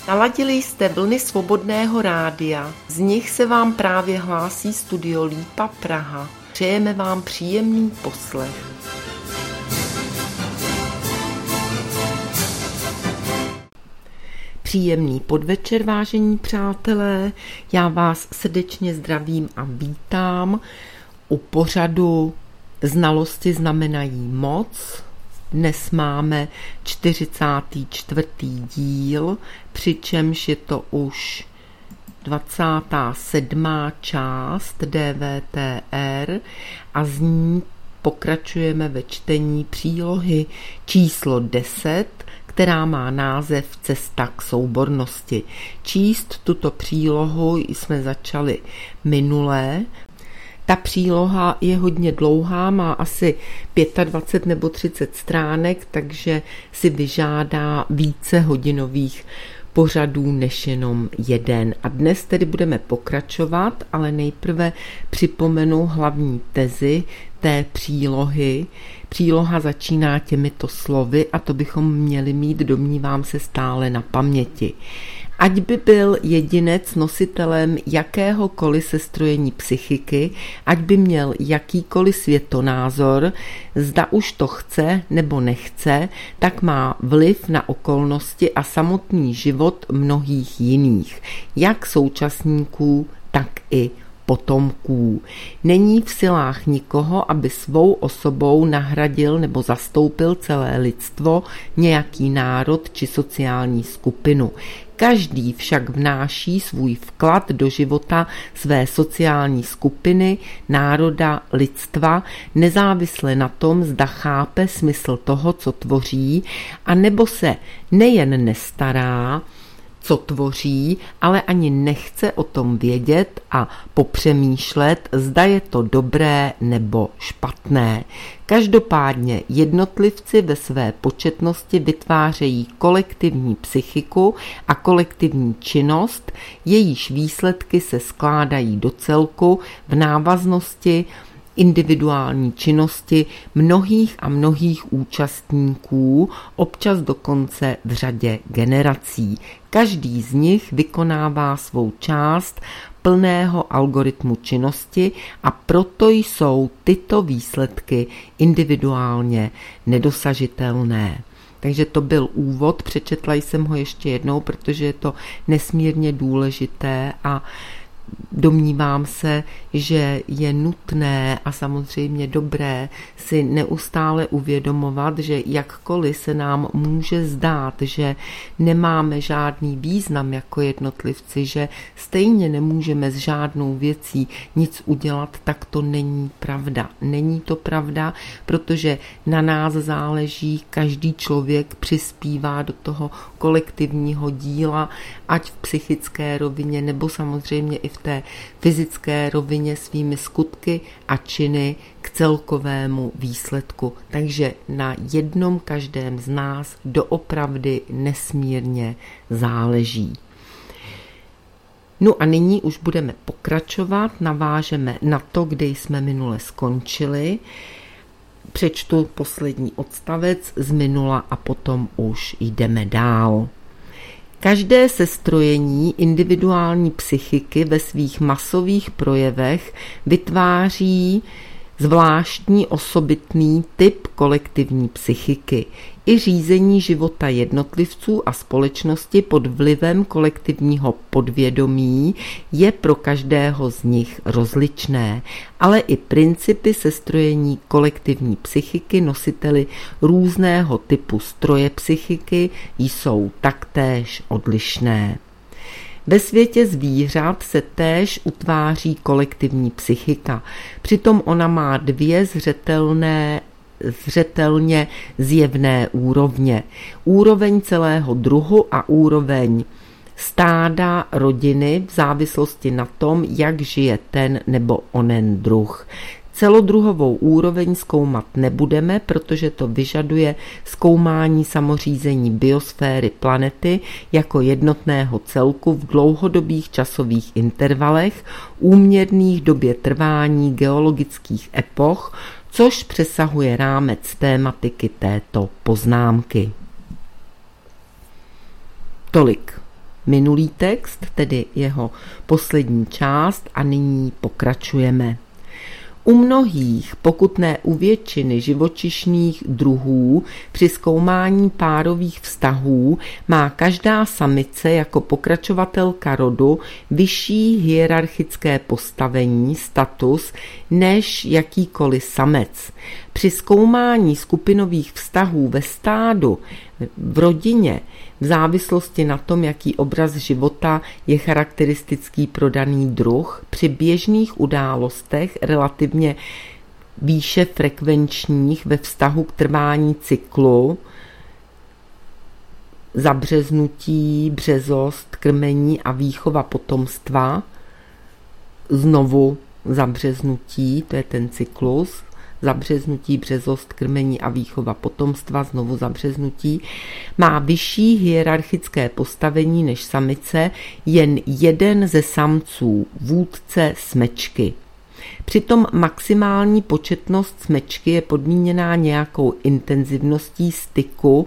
Naladili jste vlny Svobodného rádia, z nich se vám právě hlásí Studio Lípa Praha. Přejeme vám příjemný poslech. Příjemný podvečer, vážení přátelé, já vás srdečně zdravím a vítám u pořadu Znalosti znamenají moc. Dnes máme 44. díl, přičemž je to už 27. část DVTR a z ní pokračujeme ve čtení přílohy číslo 10, která má název Cesta k soubornosti. Číst tuto přílohu jsme začali minulé. Ta příloha je hodně dlouhá, má asi 25 nebo 30 stránek, takže si vyžádá více hodinových pořadů než jenom jeden. A dnes tedy budeme pokračovat, ale nejprve připomenu hlavní tezi té přílohy. Příloha začíná těmito slovy a to bychom měli mít, domnívám se, stále na paměti. Ať by byl jedinec nositelem jakéhokoliv sestrojení psychiky, ať by měl jakýkoliv světonázor, zda už to chce nebo nechce, tak má vliv na okolnosti a samotný život mnohých jiných, jak současníků, tak i potomků. Není v silách nikoho, aby svou osobou nahradil nebo zastoupil celé lidstvo, nějaký národ či sociální skupinu. Každý však vnáší svůj vklad do života své sociální skupiny, národa, lidstva, nezávisle na tom, zda chápe smysl toho, co tvoří, a nebo se nejen nestará, co tvoří, ale ani nechce o tom vědět a popřemýšlet, zda je to dobré nebo špatné. Každopádně jednotlivci ve své početnosti vytvářejí kolektivní psychiku a kolektivní činnost, jejíž výsledky se skládají do celku v návaznosti individuální činnosti mnohých a mnohých účastníků, občas dokonce v řadě generací. Každý z nich vykonává svou část plného algoritmu činnosti a proto jsou tyto výsledky individuálně nedosažitelné. Takže to byl úvod, přečetla jsem ho ještě jednou, protože je to nesmírně důležité a domnívám se, že je nutné a samozřejmě dobré si neustále uvědomovat, že jakkoliv se nám může zdát, že nemáme žádný význam jako jednotlivci, že stejně nemůžeme s žádnou věcí nic udělat, tak to není pravda. Není to pravda, protože na nás záleží, každý člověk přispívá do toho kolektivního díla, ať v psychické rovině nebo samozřejmě i v té fyzické rovině svými skutky a činy k celkovému výsledku. Takže na jednom každém z nás doopravdy nesmírně záleží. No a nyní už budeme pokračovat, navážeme na to, kde jsme minule skončili. Přečtu poslední odstavec z minula a potom už jdeme dál. Každé sestrojení individuální psychiky ve svých masových projevech vytváří zvláštní osobitný typ kolektivní psychiky. I řízení života jednotlivců a společnosti pod vlivem kolektivního podvědomí je pro každého z nich rozličné, ale i principy sestrojení kolektivní psychiky nositeli různého typu stroje psychiky jsou taktéž odlišné. Ve světě zvířat se též utváří kolektivní psychika, přitom ona má dvě zřetelně zjevné úrovně. Úroveň celého druhu a úroveň stáda, rodiny v závislosti na tom, jak žije ten nebo onen druh. Celodruhovou úroveň zkoumat nebudeme, protože to vyžaduje zkoumání samořízení biosféry planety jako jednotného celku v dlouhodobých časových intervalech, úměrných době trvání geologických epoch, což přesahuje rámec tématiky této poznámky. Tolik minulý text, tedy jeho poslední část, a nyní pokračujeme. U mnohých, pokud ne u většiny živočišných druhů, při zkoumání párových vztahů má každá samice jako pokračovatelka rodu vyšší hierarchické postavení, status, než jakýkoliv samec. Při zkoumání skupinových vztahů ve stádu, v rodině, v závislosti na tom, jaký obraz života je charakteristický pro daný druh, při běžných událostech relativně výše frekvenčních ve vztahu k trvání cyklu, zabřeznutí, březost, krmení a výchova potomstva, znovu zabřeznutí, to je ten cyklus, zabřeznutí, březost, krmení a výchova potomstva, znovu zabřeznutí, má vyšší hierarchické postavení než samice jen jeden ze samců, vůdce smečky. Přitom maximální početnost smečky je podmíněná nějakou intenzivností styku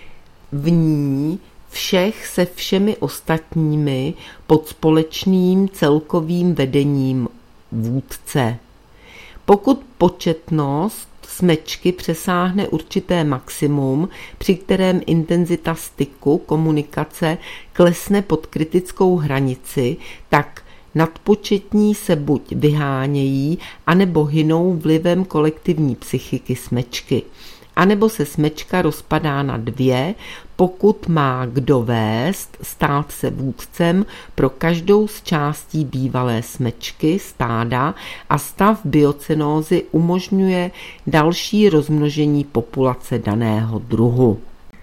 v ní všech se všemi ostatními pod společným celkovým vedením vůdce. Pokud početnost smečky přesáhne určité maximum, při kterém intenzita styku, komunikace klesne pod kritickou hranici, tak nadpočetní se buď vyhánějí, anebo hynou vlivem kolektivní psychiky smečky. Anebo se smečka rozpadá na dvě, pokud má kdo vést, stát se vůdcem pro každou z částí bývalé smečky, stáda, a stav biocenózy umožňuje další rozmnožení populace daného druhu.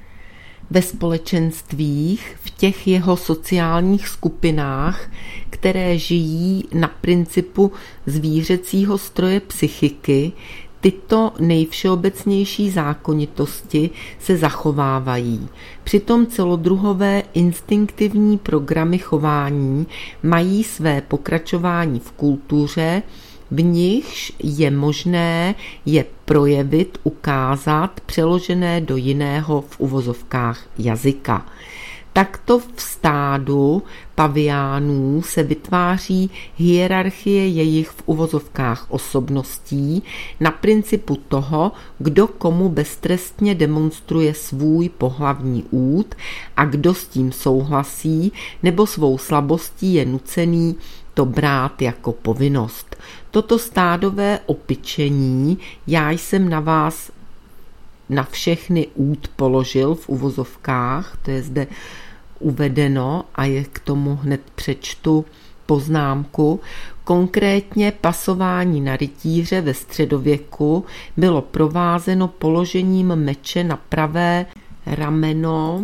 Ve společenstvích, v těch jeho sociálních skupinách, které žijí na principu zvířecího stroje psychiky, tyto nejvšeobecnější zákonitosti se zachovávají. Přitom celodruhové instinktivní programy chování mají své pokračování v kultuře, v nichž je možné je projevit, ukázat, přeložené do jiného v uvozovkách jazyka. Takto v stádu paviánů se vytváří hierarchie jejich v uvozovkách osobností na principu toho, kdo komu beztrestně demonstruje svůj pohlavní úd a kdo s tím souhlasí nebo svou slabostí je nucený to brát jako povinnost. Toto stádové opičení já jsem na vás na všechny úd položil v uvozovkách, to je zde uvedeno a je k tomu hned přečtu poznámku. Konkrétně pasování na rytíře ve středověku bylo provázeno položením meče na pravé rameno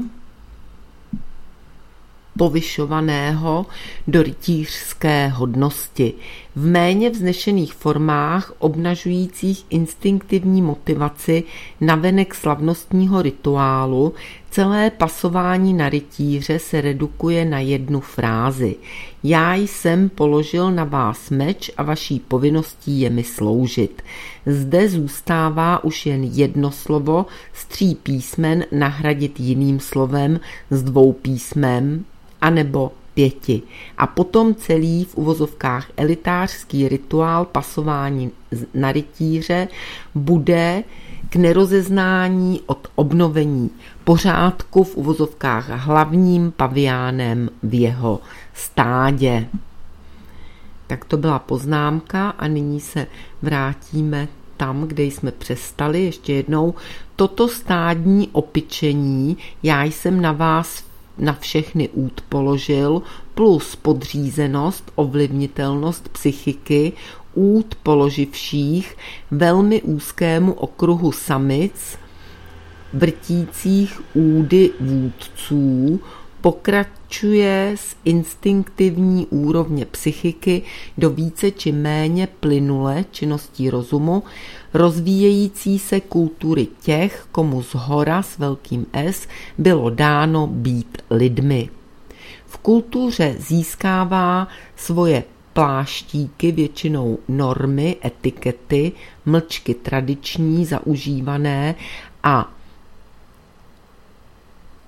povyšovaného do rytířské hodnosti. V méně vznešených formách obnažujících instinktivní motivaci navenek slavnostního rituálu celé pasování na rytíře se redukuje na jednu frázi. Já jsem položil na vás meč a vaší povinností je mi sloužit. Zde zůstává už jen jedno slovo z 3 písmen nahradit jiným slovem z 2 písmen anebo 5. A potom celý v uvozovkách elitářský rituál pasování na rytíře bude k nerozeznání od obnovení pořádku v uvozovkách hlavním paviánem v jeho stádě. Tak to byla poznámka a nyní se vrátíme tam, kde jsme přestali. Ještě jednou, toto stádní opičení já jsem na vás na všechny úd položil, plus podřízenost, ovlivnitelnost psychiky úd položivších velmi úzkému okruhu samic, vrtících údy vůdců, pokračuje z instinktivní úrovně psychiky do více či méně plynulé činností rozumu, rozvíjející se kultury těch, komu zhora s velkým S bylo dáno být lidmi. V kultuře získává svoje pláštíky většinou normy, etikety, mlčky tradiční, zaužívané a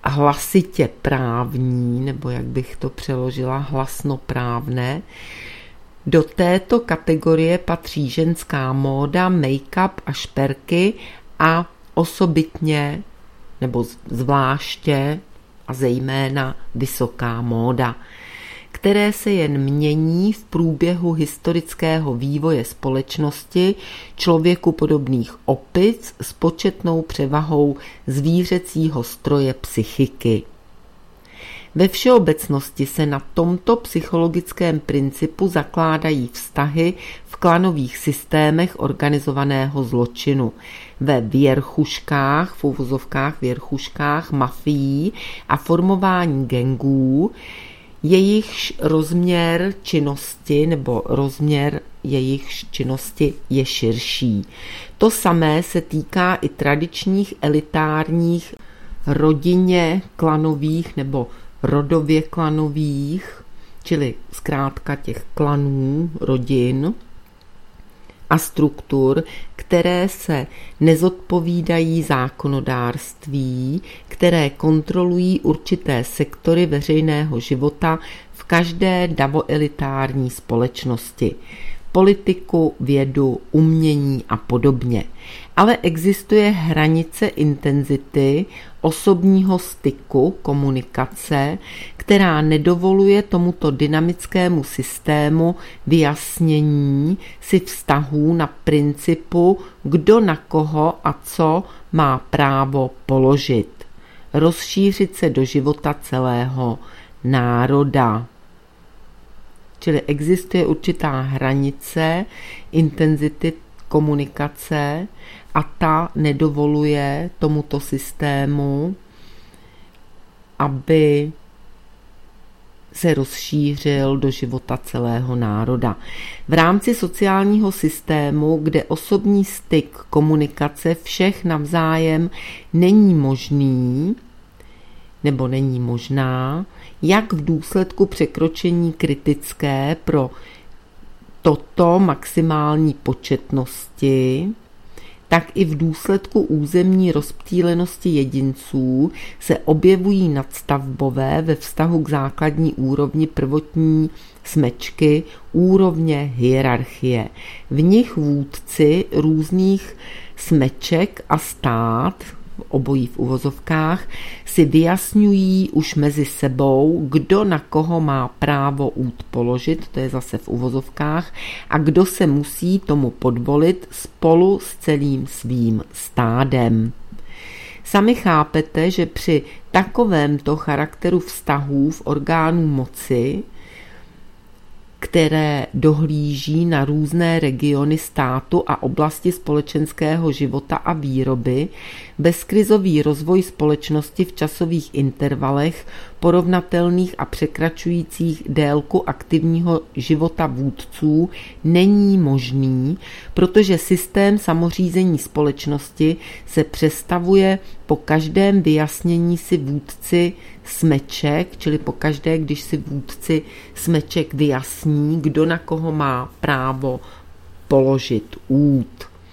hlasitě právní, nebo jak bych to přeložila, hlasnoprávné. Do této kategorie patří ženská móda, make-up a šperky a osobitně nebo zvláště a zejména vysoká móda, které se jen mění v průběhu historického vývoje společnosti člověku podobných opic s početnou převahou zvířecího stroje psychiky. Ve všeobecnosti se na tomto psychologickém principu zakládají vztahy v klanových systémech organizovaného zločinu, ve věrchuškách, v uvozovkách věrchuškách, mafií a formování gangů, jejichž rozměr činnosti nebo rozměr jejichž činnosti je širší. To samé se týká i tradičních elitárních rodině klanových nebo rodově klanových, čili zkrátka těch klanů, rodin a struktur, které se nezodpovídají zákonodárství, které kontrolují určité sektory veřejného života v každé davoelitární společnosti. Politiku, vědu, umění a podobně. Ale existuje hranice intenzity osobního styku, komunikace, která nedovoluje tomuto dynamickému systému vyjasnění si vztahů na principu, kdo na koho a co má právo položit. Rozšířit se do života celého národa. Čili existuje určitá hranice intenzity komunikace a ta nedovoluje tomuto systému, aby se rozšířil do života celého národa. V rámci sociálního systému, kde osobní styk komunikace všech navzájem není možný nebo není možná, jak v důsledku překročení kritické pro toto maximální početnosti, tak i v důsledku územní rozptýlenosti jedinců se objevují nadstavbové ve vztahu k základní úrovni prvotní smečky úrovně hierarchie. V nich vůdci různých smeček a stát, obojí v uvozovkách, si vyjasňují už mezi sebou, kdo na koho má právo út položit, to je zase v uvozovkách, a kdo se musí tomu podvolit spolu s celým svým stádem. Sami chápete, že při takovémto charakteru vztahů v orgánu moci, které dohlíží na různé regiony státu a oblasti společenského života a výroby, bezkrizový rozvoj společnosti v časových intervalech porovnatelných a překračujících délku aktivního života vůdců není možný, protože systém samořízení společnosti se přestavuje po každém vyjasnění si vůdci smeček, čili po každé, když si vůdci smeček vyjasní, kdo na koho má právo položit út.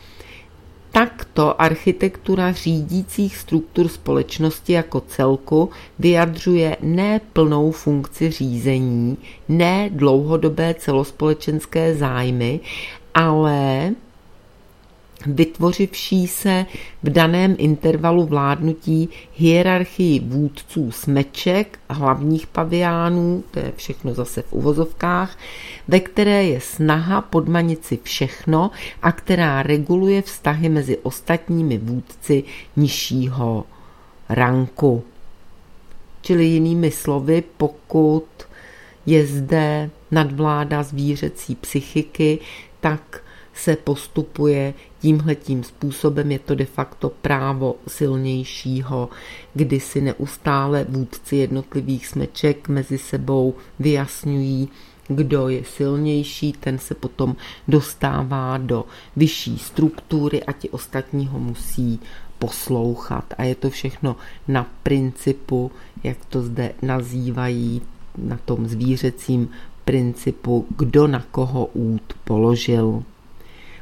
Takto architektura řídících struktur společnosti jako celku vyjadřuje ne plnou funkci řízení, ne dlouhodobé celospolečenské zájmy, ale vytvořivší se v daném intervalu vládnutí hierarchii vůdců smeček, hlavních paviánů, to je všechno zase v uvozovkách, ve které je snaha podmanit si všechno a která reguluje vztahy mezi ostatními vůdci nižšího ranku. Čili jinými slovy, pokud je zde nadvláda zvířecí psychiky, tak se postupuje tímhletím způsobem, je to de facto právo silnějšího, kdy si neustále vůdci jednotlivých smeček mezi sebou vyjasňují, kdo je silnější, ten se potom dostává do vyšší struktury a ti ostatní ho musí poslouchat. A je to všechno na principu, jak to zde nazývají, na tom zvířecím principu, kdo na koho út položil.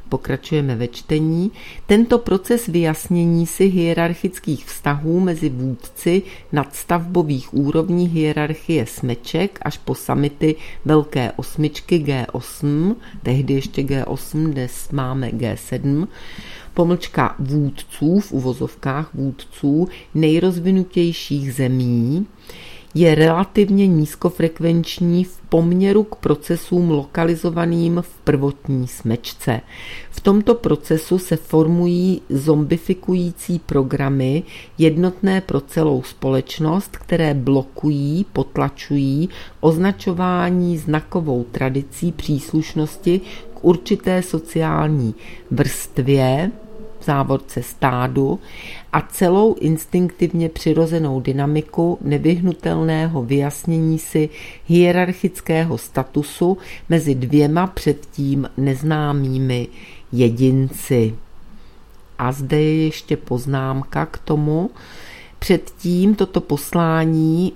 Pokračujeme ve čtení. Tento proces vyjasnění si hierarchických vztahů mezi vůdci nadstavbových úrovní hierarchie smeček až po samity Velké osmičky G8, tehdy ještě G8, dnes máme G7, pomlčka vůdců, v uvozovkách vůdců nejrozvinutějších zemí, je relativně nízkofrekvenční v poměru k procesům lokalizovaným v prvotní smečce. V tomto procesu se formují zombifikující programy jednotné pro celou společnost, které blokují, potlačují označování znakovou tradicí příslušnosti k určité sociální vrstvě, v závorce stádu, a celou instinktivně přirozenou dynamiku nevyhnutelného vyjasnění si hierarchického statusu mezi dvěma předtím neznámými jedinci. A zde je ještě poznámka k tomu. Předtím toto poslání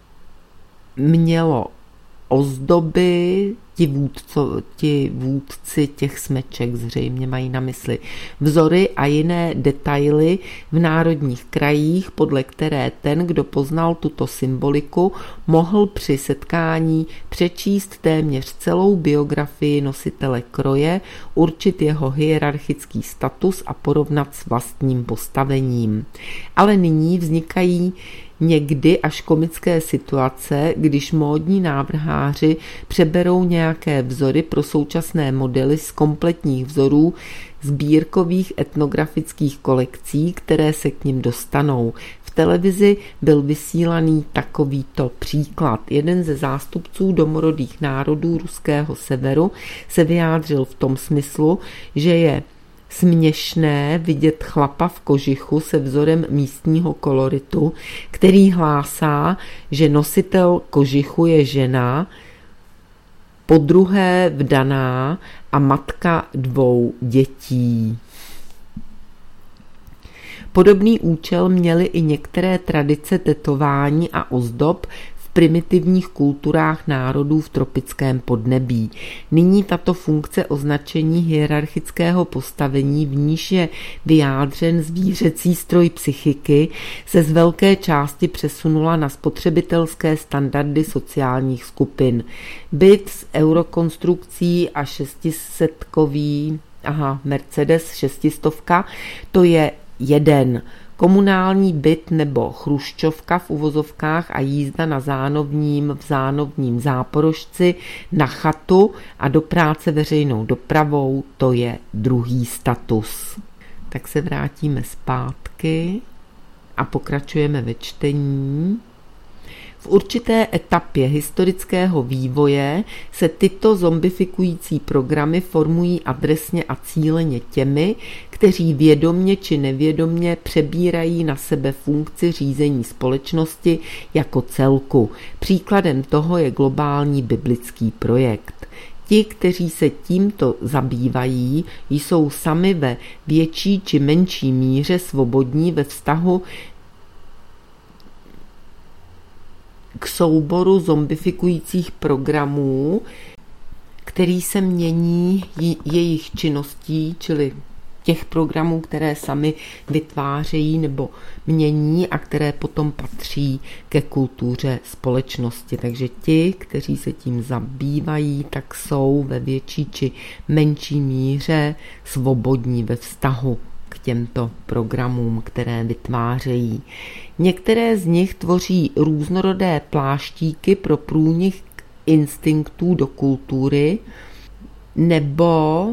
mělo ozdoby, ti vůdci těch smeček zřejmě mají na mysli vzory a jiné detaily v národních krajích, podle které ten, kdo poznal tuto symboliku, mohl při setkání přečíst téměř celou biografii nositele kroje, určit jeho hierarchický status a porovnat s vlastním postavením. Ale nyní vznikají někdy až komické situace, když módní návrháři přeberou nějaké vzory pro současné modely z kompletních vzorů sbírkových etnografických kolekcí, které se k nim dostanou. V televizi byl vysílaný takovýto příklad. Jeden ze zástupců domorodých národů ruského severu se vyjádřil v tom smyslu, že je směšné vidět chlapa v kožichu se vzorem místního koloritu, který hlásá, že nositel kožichu je žena, podruhé vdaná a matka 2 dětí. Podobný účel měly i některé tradice tetování a ozdob v primitivních kulturách národů v tropickém podnebí. Nyní tato funkce označení hierarchického postavení, v níž je vyjádřen zvířecí stroj psychiky, se z velké části přesunula na spotřebitelské standardy sociálních skupin. Byt s eurokonstrukcí a 600kový Mercedes 600, to je jeden. Komunální byt nebo chruščovka v uvozovkách a jízda v zánovním Záporožci na chatu a do práce veřejnou dopravou, to je druhý status. Tak se vrátíme zpátky a pokračujeme ve čtení. V určité etapě historického vývoje se tyto zombifikující programy formují adresně a cíleně těmi, kteří vědomně či nevědomně přebírají na sebe funkci řízení společnosti jako celku. Příkladem toho je globální biblický projekt. Ti, kteří se tímto zabývají, jsou sami ve větší či menší míře svobodní ve vztahu k souboru zombifikujících programů, který se mění jejich činností, čili těch programů, které sami vytvářejí nebo mění a které potom patří ke kultuře společnosti. Takže ti, kteří se tím zabývají, tak jsou ve větší či menší míře svobodní ve vztahu k těmto programům, které vytvářejí. Některé z nich tvoří různorodé pláštíky pro průnik instinktů do kultury, nebo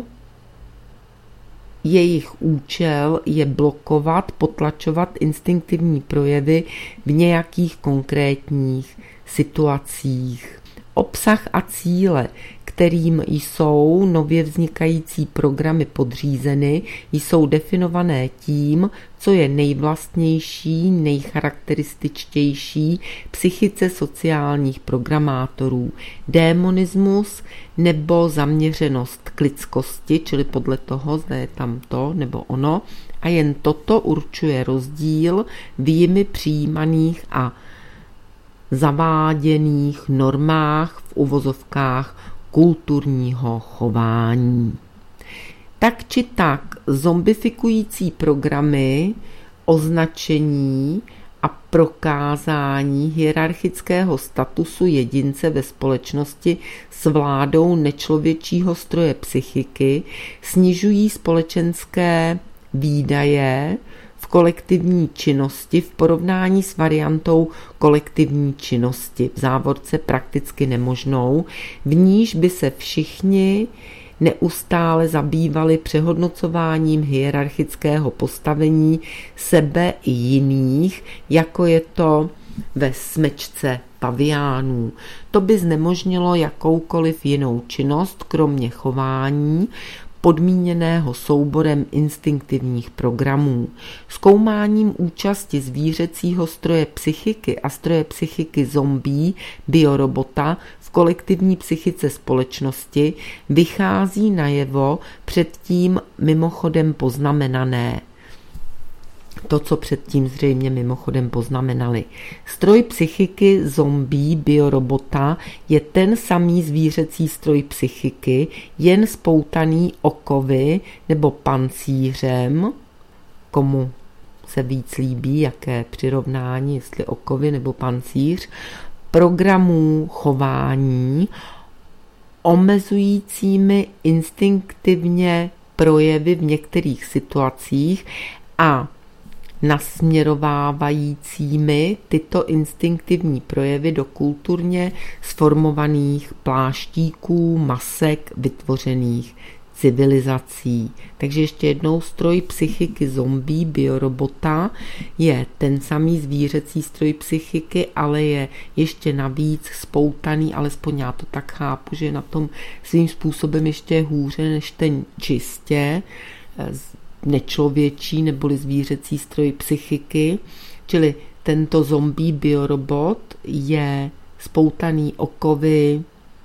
jejich účel je blokovat, potlačovat instinktivní projevy v nějakých konkrétních situacích. Obsah a cíle, kterým jsou nově vznikající programy podřízeny, jsou definované tím, co je nejvlastnější, nejcharakterističtější psychice sociálních programátorů. Démonismus nebo zaměřenost k lidskosti, čili podle toho, zda je tam to nebo ono, a jen toto určuje rozdíl v jimi přijímaných a zaváděných normách v uvozovkách kulturního chování. Tak či tak zombifikující programy, označení a prokázání hierarchického statusu jedince ve společnosti s vládou nečlověčího stroje psychiky snižují společenské výdaje v kolektivní činnosti v porovnání s variantou kolektivní činnosti, v závorce prakticky nemožnou, v níž by se všichni neustále zabývali přehodnocováním hierarchického postavení sebe i jiných, jako je to ve smečce paviánů. To by znemožnilo jakoukoliv jinou činnost, kromě chování, podmíněného souborem instinktivních programů. Zkoumáním účasti zvířecího stroje psychiky a stroje psychiky zombie, biorobota v kolektivní psychice společnosti vychází najevo předtím mimochodem poznamenané. To, co předtím zřejmě mimochodem poznamenali. Stroj psychiky zombie biorobota je ten samý zvířecí stroj psychiky, jen spoutaný okovy nebo pancířem, komu se víc líbí, jaké přirovnání, jestli okovy nebo pancíř, programů chování, omezujícími instinktivně projevy v některých situacích a nasměrovávajícími tyto instinktivní projevy do kulturně sformovaných pláštíků, masek vytvořených civilizací. Takže ještě jednou, stroj psychiky zombie biorobota je ten samý zvířecí stroj psychiky, ale je ještě navíc spoutaný, alespoň já to tak chápu, že na tom svým způsobem ještě hůře než ten čistě nečlověčí neboli zvířecí stroj psychiky, čili tento zombie biorobot je spoutaný okovy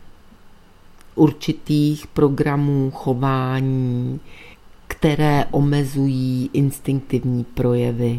určitých programů chování, které omezují instinktivní projevy.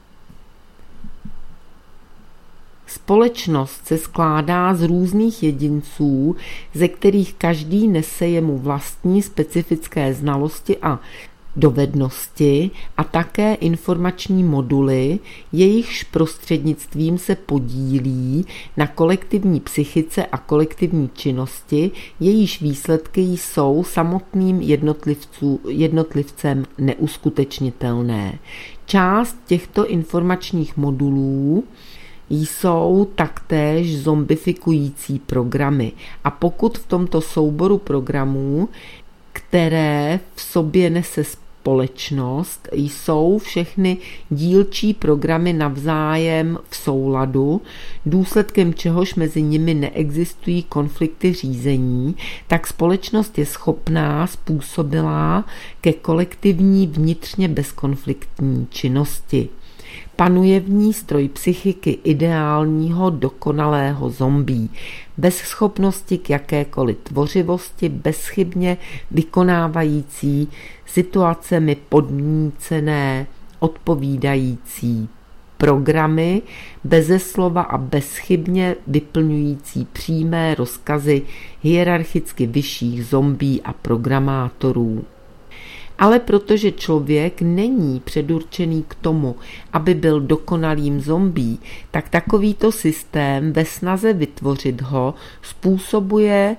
Společnost se skládá z různých jedinců, ze kterých každý nese jemu vlastní specifické znalosti a dovednosti a také informační moduly, jejichž prostřednictvím se podílí na kolektivní psychice a kolektivní činnosti, jejíž výsledky jsou samotným jednotlivcem neuskutečnitelné. Část těchto informačních modulů jsou taktéž zombifikující programy a pokud v tomto souboru programů, které v sobě nese společnost, jsou všechny dílčí programy navzájem v souladu, důsledkem čehož mezi nimi neexistují konflikty řízení, tak společnost je schopná, způsobilá ke kolektivní vnitřně bezkonfliktní činnosti. Panuje v ní stroj psychiky ideálního dokonalého zombie, bez schopnosti k jakékoliv tvořivosti, bezchybně vykonávající situacemi podnícené, odpovídající programy, beze slova a bezchybně vyplňující přímé rozkazy hierarchicky vyšších zombie a programátorů. Ale protože člověk není předurčený k tomu, aby byl dokonalým zombie, tak takovýto systém ve snaze vytvořit ho způsobuje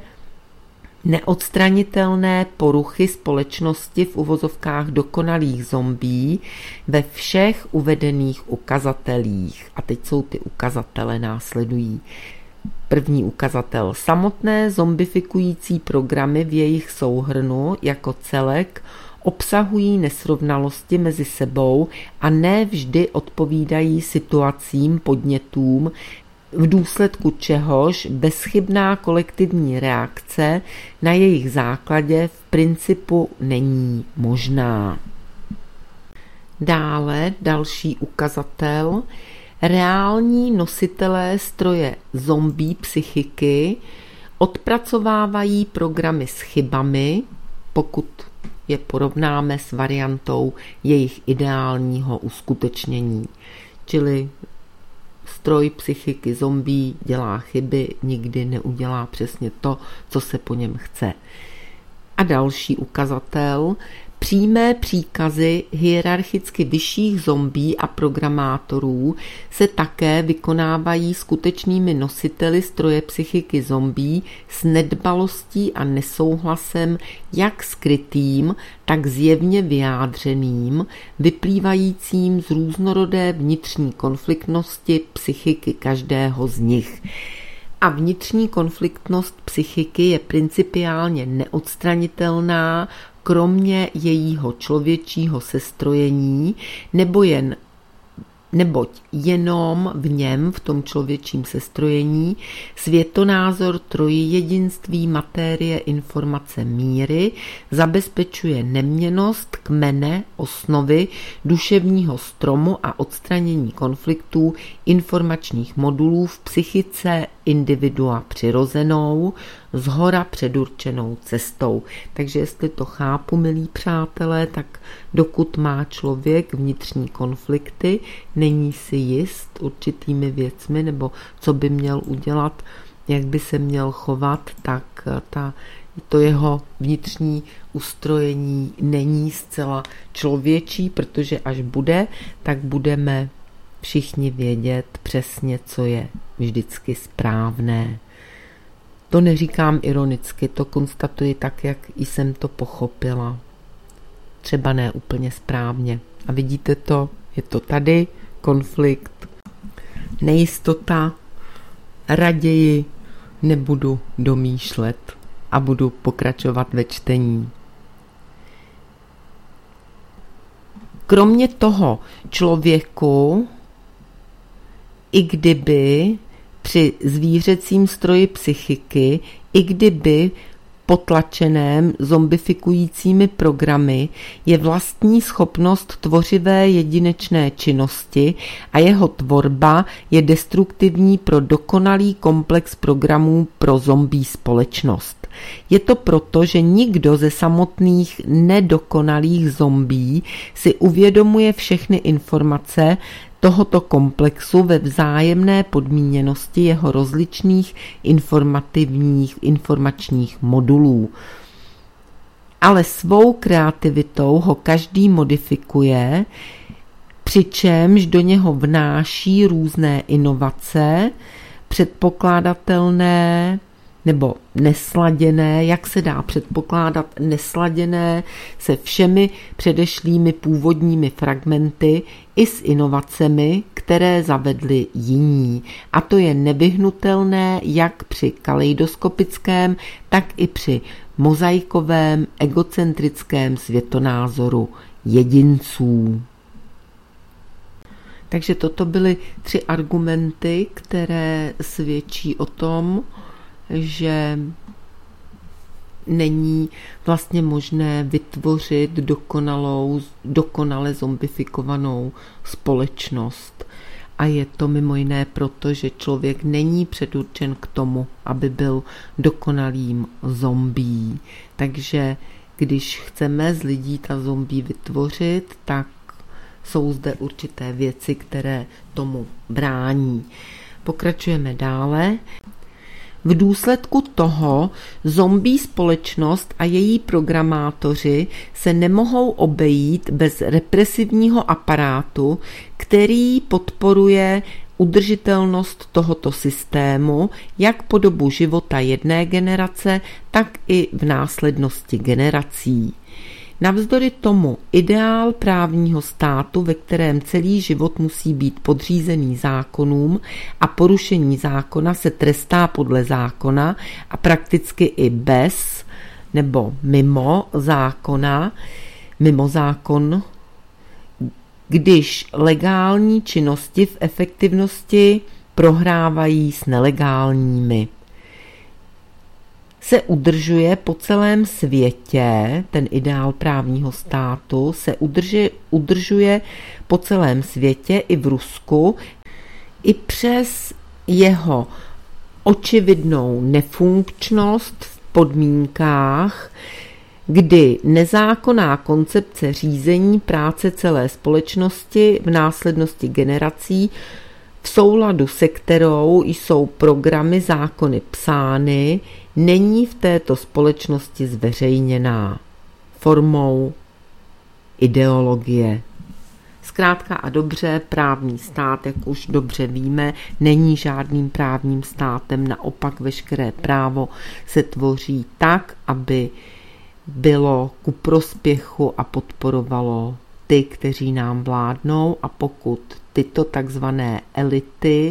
neodstranitelné poruchy společnosti v uvozovkách dokonalých zombie ve všech uvedených ukazatelích. A teď jsou ty ukazatele následují. První ukazatel. Samotné zombifikující programy v jejich souhrnu jako celek obsahují nesrovnalosti mezi sebou a ne vždy odpovídají situacím, podnětům, v důsledku čehož bezchybná kolektivní reakce na jejich základě v principu není možná. Dále další ukazatel. Reální nositelé stroje zombie psychiky odpracovávají programy s chybami, pokud je porovnáme s variantou jejich ideálního uskutečnění. Čili stroj psychiky zombie dělá chyby, nikdy neudělá přesně to, co se po něm chce. A další ukazatel. Přímé příkazy hierarchicky vyšších zombí a programátorů se také vykonávají skutečnými nositeli stroje psychiky zombí s nedbalostí a nesouhlasem jak skrytým, tak zjevně vyjádřeným, vyplývajícím z různorodé vnitřní konfliktnosti psychiky každého z nich. A vnitřní konfliktnost psychiky je principiálně neodstranitelná, kromě jejího člověčího sestrojení, neboť jenom v něm, v tom člověčím sestrojení, světonázor trojjedinství matérie, informace, míry zabezpečuje neměnnost kmene, osnovy, duševního stromu a odstranění konfliktů informačních modulů v psychice individua přirozenou, zhora předurčenou cestou. Takže jestli to chápu, milí přátelé, tak dokud má člověk vnitřní konflikty, není si jist určitými věcmi, nebo co by měl udělat, jak by se měl chovat, tak to jeho vnitřní ustrojení není zcela člověčí, protože až bude, tak budeme všichni vědět přesně, co je vždycky správné. To neříkám ironicky, to konstatuji tak, jak jsem to pochopila. Třeba ne úplně správně. A vidíte to, je to tady, konflikt, nejistota, raději nebudu domýšlet a budu pokračovat ve čtení. Kromě toho člověku, i kdyby při zvířecím stroji psychiky, i kdyby potlačeném zombifikujícími programy, je vlastní schopnost tvořivé jedinečné činnosti a jeho tvorba je destruktivní pro dokonalý komplex programů pro zombie společnost. Je to proto, že nikdo ze samotných nedokonalých zombí si uvědomuje všechny informace tohoto komplexu ve vzájemné podmíněnosti jeho rozličných informačních modulů. Ale svou kreativitou ho každý modifikuje, přičemž do něho vnáší různé inovace, předpokládatelné nebo nesladěné, jak se dá předpokládat, nesladěné se všemi předešlými původními fragmenty i s inovacemi, které zavedli jiní. A to je nevyhnutelné jak při kaleidoskopickém, tak i při mozaikovém, egocentrickém světonázoru jedinců. Takže toto byly 3 argumenty, které svědčí o tom, že není vlastně možné vytvořit dokonale zombifikovanou společnost. A je to mimo jiné proto, že člověk není předurčen k tomu, aby byl dokonalým zombí. Takže když chceme z lidí ta zombie vytvořit, tak jsou zde určité věci, které tomu brání. Pokračujeme dále. V důsledku toho zombie společnost a její programátoři se nemohou obejít bez represivního aparátu, který podporuje udržitelnost tohoto systému jak po dobu života jedné generace, tak i v následnosti generací. Navzdory tomu ideál právního státu, ve kterém celý život musí být podřízený zákonům a porušení zákona se trestá podle zákona a prakticky i bez nebo mimo zákon, když legální činnosti v efektivnosti prohrávají s nelegálními. Se udržuje po celém světě, ten ideál právního státu se udržuje po celém světě i v Rusku, i přes jeho očividnou nefunkčnost v podmínkách, kdy nezákonná koncepce řízení práce celé společnosti v následnosti generací, v souladu se kterou jsou programy zákony psány, není v této společnosti zveřejněná formou ideologie. Zkrátka a dobře, právní stát, jak už dobře víme, není žádným právním státem, naopak veškeré právo se tvoří tak, aby bylo ku prospěchu a podporovalo ty, kteří nám vládnou, a pokud tyto takzvané elity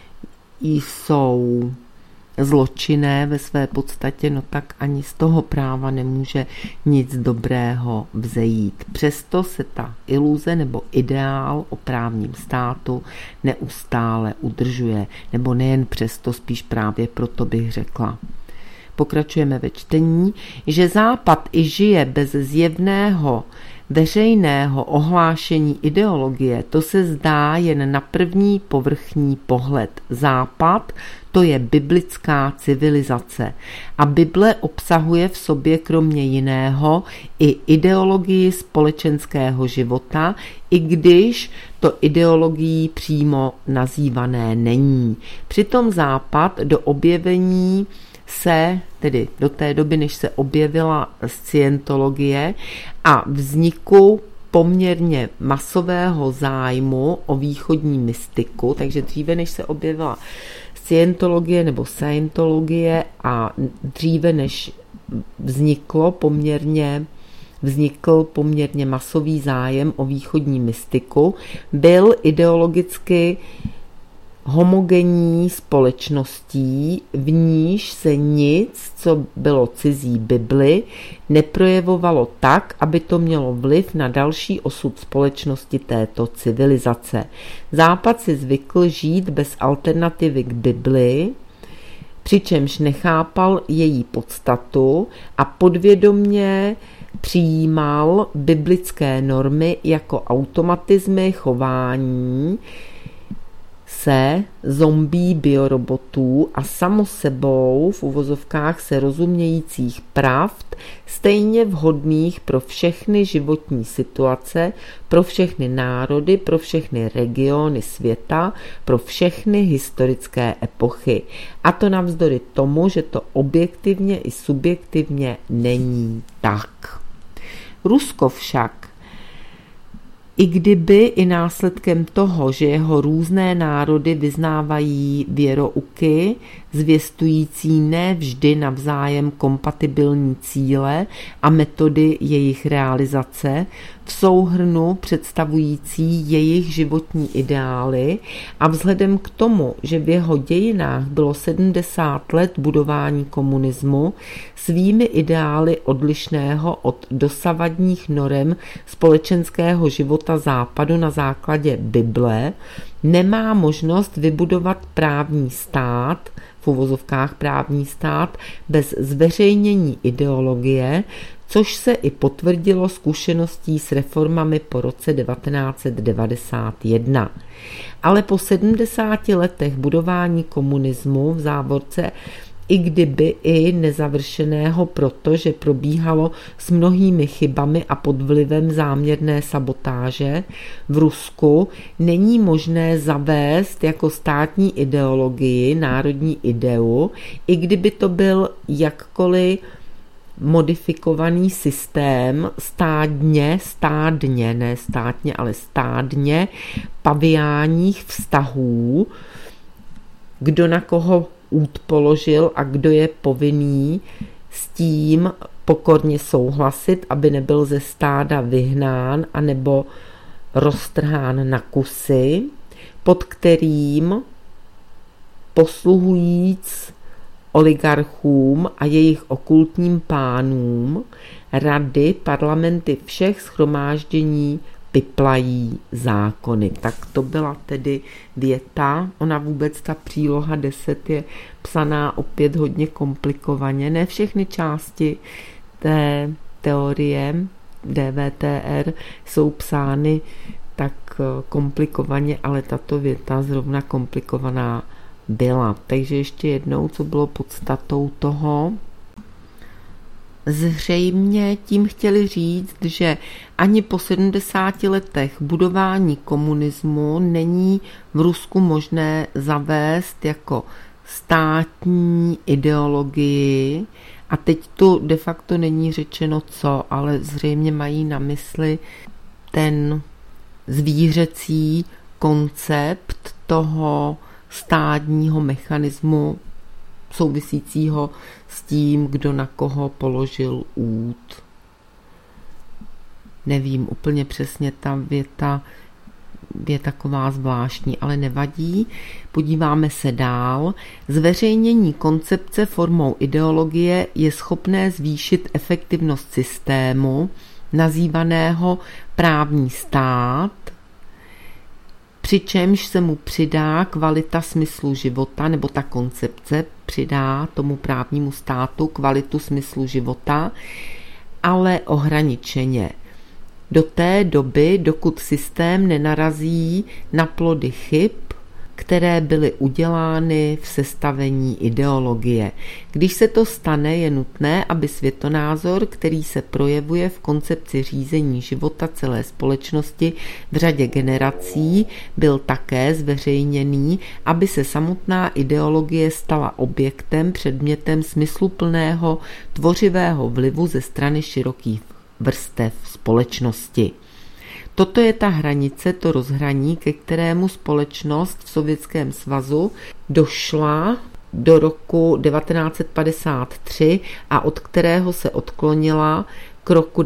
jsou zločinné ve své podstatě, no tak ani z toho práva nemůže nic dobrého vzejít. Přesto se ta iluze nebo ideál o právním státu neustále udržuje, nebo nejen přesto, spíš právě proto bych řekla. Pokračujeme ve čtení, že Západ i žije bez zjevného veřejného ohlášení ideologie, to se zdá jen na první povrchní pohled. Západ, to je biblická civilizace a Bible obsahuje v sobě kromě jiného i ideologii společenského života, i když to ideologií přímo nazývané není. Přitom Západ do objevení se, tedy do té doby, než se objevila scientologie a vzniku poměrně masového zájmu o východní mystiku, takže dříve, než se objevila scientologie nebo scientologie a dříve, než vznikl poměrně masový zájem o východní mystiku, byl ideologicky homogenní společností, v níž se nic, co bylo cizí Bibli, neprojevovalo tak, aby to mělo vliv na další osud společnosti této civilizace. Západ si zvykl žít bez alternativy k Bibli, přičemž nechápal její podstatu a podvědomě přijímal biblické normy jako automatizmy chování se zombie biorobotů a samo sebou v uvozovkách se rozumějících pravd, stejně vhodných pro všechny životní situace, pro všechny národy, pro všechny regiony světa, pro všechny historické epochy. A to navzdory tomu, že to objektivně i subjektivně není tak. Rusko však, i kdyby i následkem toho, že jeho různé národy vyznávají věrouky, zvěstující ne vždy navzájem kompatibilní cíle a metody jejich realizace, v souhrnu představující jejich životní ideály, a vzhledem k tomu, že v jeho dějinách bylo 70 let budování komunismu, svými ideály odlišného od dosavadních norem společenského života Západu na základě Bible, nemá možnost vybudovat právní stát, v uvozovkách právní stát, bez zveřejnění ideologie, což se i potvrdilo zkušeností s reformami po roce 1991. Ale po 70 letech budování komunismu v závorce, i kdyby i nezavršeného, protože probíhalo s mnohými chybami a pod vlivem záměrné sabotáže, v Rusku není možné zavést jako státní ideologii národní ideu, i kdyby to byl jakkoliv modifikovaný systém stádně, ne státně, ale stádně paviánních vztahů, kdo na koho út položil a kdo je povinný s tím pokorně souhlasit, aby nebyl ze stáda vyhnán anebo roztrhán na kusy, pod kterým posluhujíc oligarchům a jejich okultním pánům rady, parlamenty všech shromáždění piplají zákony. Tak to byla tedy věta. Ona vůbec, ta příloha 10 je psaná opět hodně komplikovaně. Ne všechny části té teorie DVTR jsou psány tak komplikovaně, ale tato věta zrovna komplikovaná byla. Takže ještě jednou, co bylo podstatou toho. Zřejmě tím chtěli říct, že ani po 70 letech budování komunismu není v Rusku možné zavést jako státní ideologii, a teď tu de facto není řečeno co, ale zřejmě mají na mysli ten zvířecí koncept toho stádního mechanismu souvisícího s tím, kdo na koho položil út. Nevím úplně přesně, ta věta je taková zvláštní, ale nevadí. Podíváme se dál. Zveřejnění koncepce formou ideologie je schopné zvýšit efektivnost systému, nazývaného právní stát, přičemž se mu přidá kvalita smyslu života, nebo ta koncepce přidá tomu právnímu státu kvalitu smyslu života, ale ohraničeně. Do té doby, dokud systém nenarazí na plody chyb, které byly udělány v sestavení ideologie. Když se to stane, je nutné, aby světonázor, který se projevuje v koncepci řízení života celé společnosti v řadě generací, byl také zveřejněný, aby se samotná ideologie stala objektem, předmětem smysluplného, tvořivého vlivu ze strany širokých vrstev společnosti. Toto je ta hranice, to rozhraní, ke kterému společnost v Sovětském svazu došla do roku 1953 a od kterého se odklonila k roku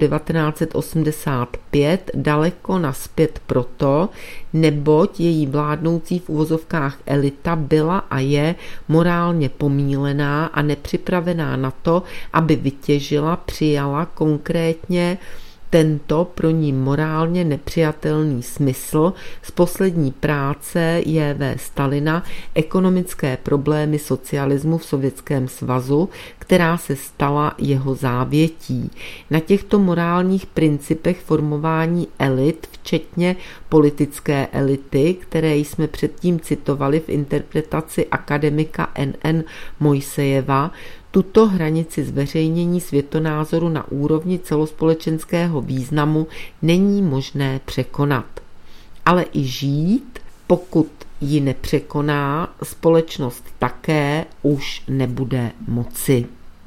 1985 daleko nazpět proto, neboť její vládnoucí v uvozovkách elita byla a je morálně pomílená a nepřipravená na to, aby vytěžila, přijala konkrétně tento pro ní morálně nepřijatelný smysl z poslední práce J.V. Stalina Ekonomické problémy socialismu v Sovětském svazu, která se stala jeho závětí. Na těchto morálních principech formování elit, včetně politické elity, které jsme předtím citovali v interpretaci akademika N.N. Mojsejeva, tuto hranici zveřejnění světonázoru na úrovni celospolečenského významu není možné překonat. Ale i žít, pokud ji nepřekoná, společnost také už nebude moci.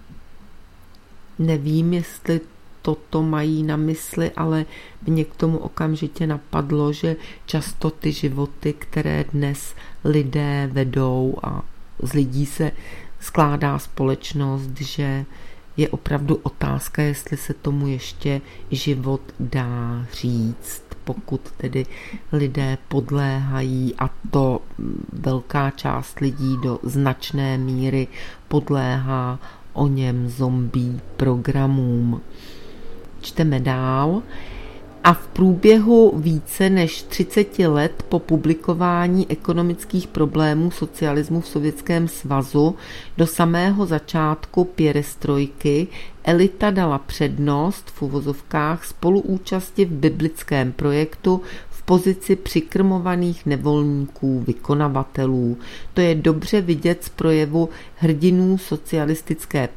Nevím, jestli toto mají na mysli, ale mě k tomu okamžitě napadlo, že často ty životy, které dnes lidé vedou a z lidí se skládá společnost, že je opravdu otázka, jestli se tomu ještě život dá říct, pokud tedy lidé podléhají, a to velká část lidí do značné míry podléhá o něm zombie programům. Čteme dál. A v průběhu více než 30 let po publikování ekonomických problémů socialismu v Sovětském svazu do samého začátku pěrestrojky elita dala přednost v uvozovkách spoluúčasti v biblickém projektu v pozici přikrmovaných nevolníků, vykonavatelů. To je dobře vidět z projevu hrdiny socialistické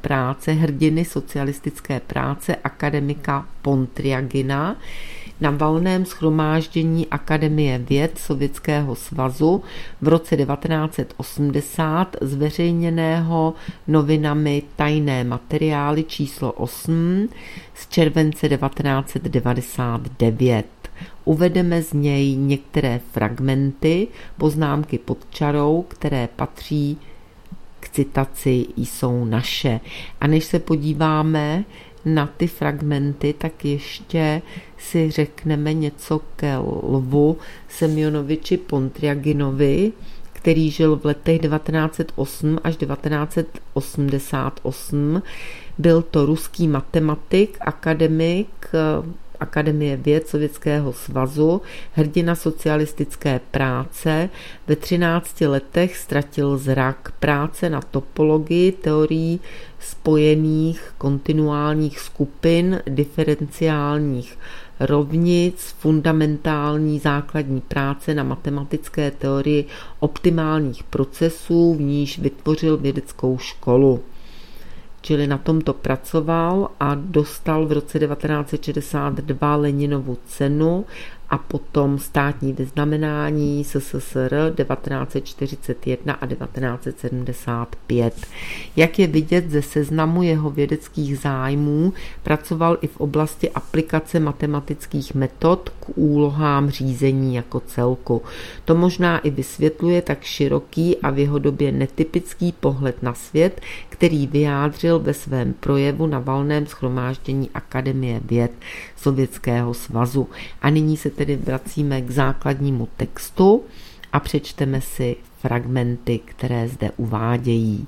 práce akademika Pontryagina na valném shromáždění Akademie věd Sovětského svazu v roce 1980 zveřejněného novinami Tajné materiály číslo 8 z července 1999. Uvedeme z něj některé fragmenty, poznámky pod čarou, které patří k citaci jsou naše. A než se podíváme na ty fragmenty, tak ještě si řekneme něco ke Lvu Semjonoviči Pontryaginovi, který žil v letech 1908 až 1988. Byl to ruský matematik, akademik Akademie věd Sovětského svazu, hrdina socialistické práce. Ve 13 letech ztratil zrak. Práce na topologii teorií spojených kontinuálních skupin, diferenciálních rovnic, fundamentální základní práce na matematické teorii optimálních procesů, v níž vytvořil vědeckou školu. Čili na tomto pracoval a dostal v roce 1962 Leninovu cenu a potom státní vyznamenání SSSR 1941 a 1975. Jak je vidět ze seznamu jeho vědeckých zájmů, pracoval i v oblasti aplikace matematických metod k úlohám řízení jako celku. To možná i vysvětluje tak široký a v jeho době netypický pohled na svět, který vyjádřil ve svém projevu na valném shromáždění Akademie věd Sovětského svazu. A nyní se tedy vracíme k základnímu textu a přečteme si fragmenty, které zde uvádějí.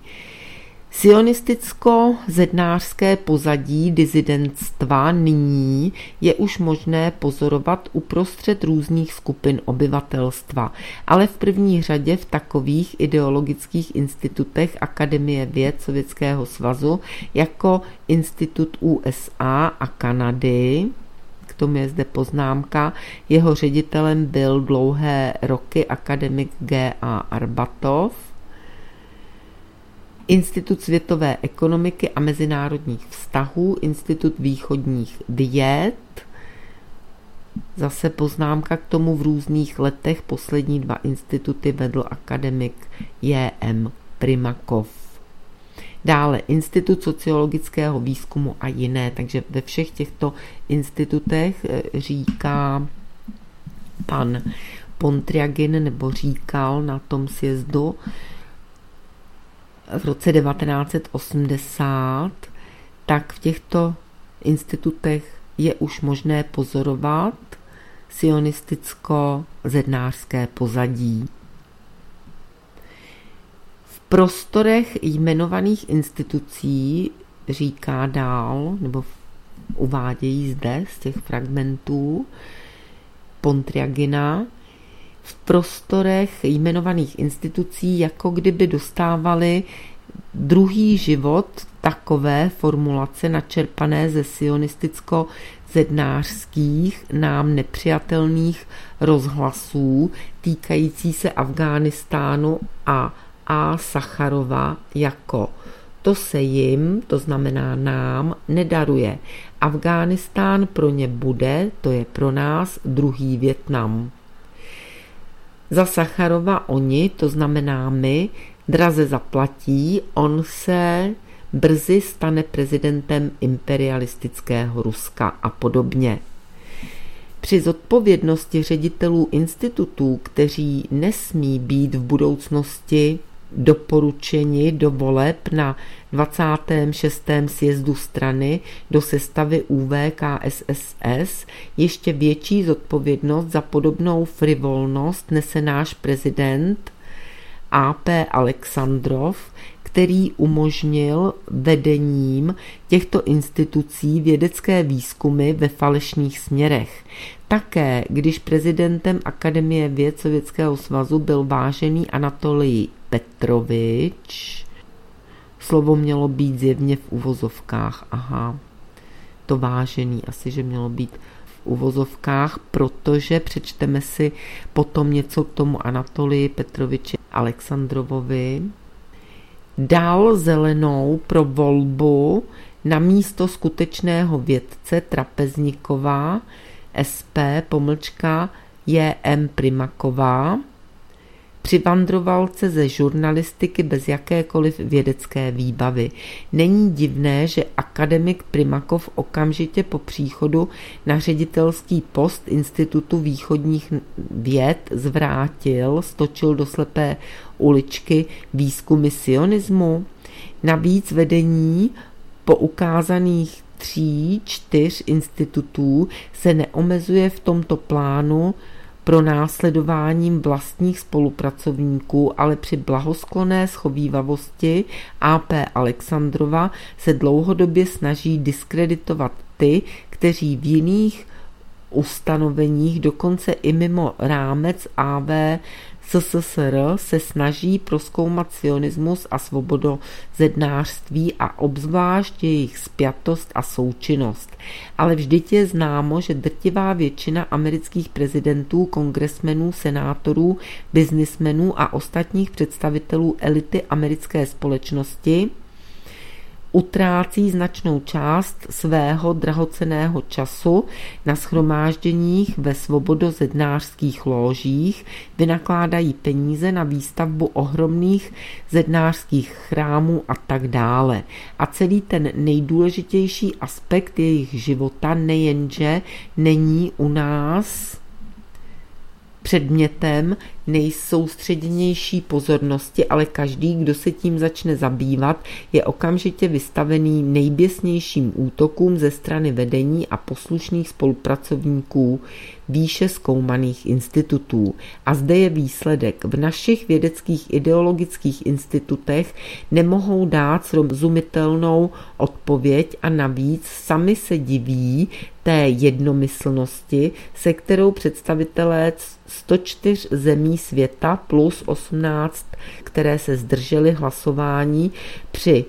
Sionisticko-zednářské pozadí disidentstva nyní je už možné pozorovat uprostřed různých skupin obyvatelstva, ale v první řadě v takových ideologických institutech Akademie věd Sovětského svazu jako Institut USA a Kanady. K tomu je zde poznámka. Jeho ředitelem byl dlouhé roky akademik G.A. Arbatov. Institut světové ekonomiky a mezinárodních vztahů, Institut východních věd. Zase poznámka k tomu: v různých letech poslední dva instituty vedl akademik J.M. Primakov. Dále Institut sociologického výzkumu a jiné, takže ve všech těchto institutech říká pan Pontryagin, nebo říkal na tom sjezdu v roce 1980, tak v těchto institutech je už možné pozorovat sionisticko-zednářské pozadí. V prostorech jmenovaných institucí, říká dál, nebo uvádějí zde z těch fragmentů Pontryagina, v prostorech jmenovaných institucí jako kdyby dostávali druhý život takové formulace načerpané ze sionisticko-zednářských nám nepřijatelných rozhlasů týkající se Afghánistánu a Sacharova jako: to se jim, to znamená nám, nedaruje. Afghánistán pro ně bude, to je pro nás druhý Vietnam. Za Sacharova oni, to znamená my, draze zaplatí, on se brzy stane prezidentem imperialistického Ruska a podobně. Při zodpovědnosti ředitelů institutů, kteří nesmí být v budoucnosti doporučeni do voleb na 26. sjezdu strany do sestavy UV KSSS, ještě větší zodpovědnost za podobnou frivolnost nese náš prezident A.P. Alexandrov, který umožnil vedením těchto institucí vědecké výzkumy ve falešných směrech. Také, když prezidentem Akademie věd Sovětského svazu byl vážený Anatolij Petrovič, slovo mělo být zjevně v uvozovkách, to vážený asi, že mělo být v uvozovkách, protože přečteme si potom něco k tomu Anatolii Petroviči Alexandrovovi, dal zelenou pro volbu na místo skutečného vědce Trapeznikova SP J.M. Primaková, přivandrovalce ze žurnalistiky bez jakékoliv vědecké výbavy. Není divné, že akademik Primakov okamžitě po příchodu na ředitelský post Institutu východních věd stočil do slepé uličky výzkumy sionismu. Navíc vedení po ukázaných 3-4 institutů se neomezuje v tomto plánu pro následováním vlastních spolupracovníků, ale při blahosklonné schovívavosti A.P. Alexandrova se dlouhodobě snaží diskreditovat ty, kteří v jiných ustanoveních, dokonce i mimo rámec A.V. SSSR, se snaží prozkoumat sionismus a svobodozednářství a obzvlášť jejich spjatost a součinnost. Ale vždyť je známo, že drtivá většina amerických prezidentů, kongresmenů, senátorů, biznismenů a ostatních představitelů elity americké společnosti utrácí značnou část svého drahocenného času na shromážděních ve svobodozednářských lóžích, vynakládají peníze na výstavbu ohromných zednářských chrámů a tak dále. A celý ten nejdůležitější aspekt jejich života nejenže není u nás předmětem nejsoustředěnější pozornosti, ale každý, kdo se tím začne zabývat, je okamžitě vystavený nejběsnějším útokům ze strany vedení a poslušných spolupracovníků výše zkoumaných institutů. A zde je výsledek. V našich vědeckých ideologických institutech nemohou dát srozumitelnou odpověď a navíc sami se diví té jednomyslnosti, se kterou představitelé 104 zemí světa plus 18, které se zdržely hlasování při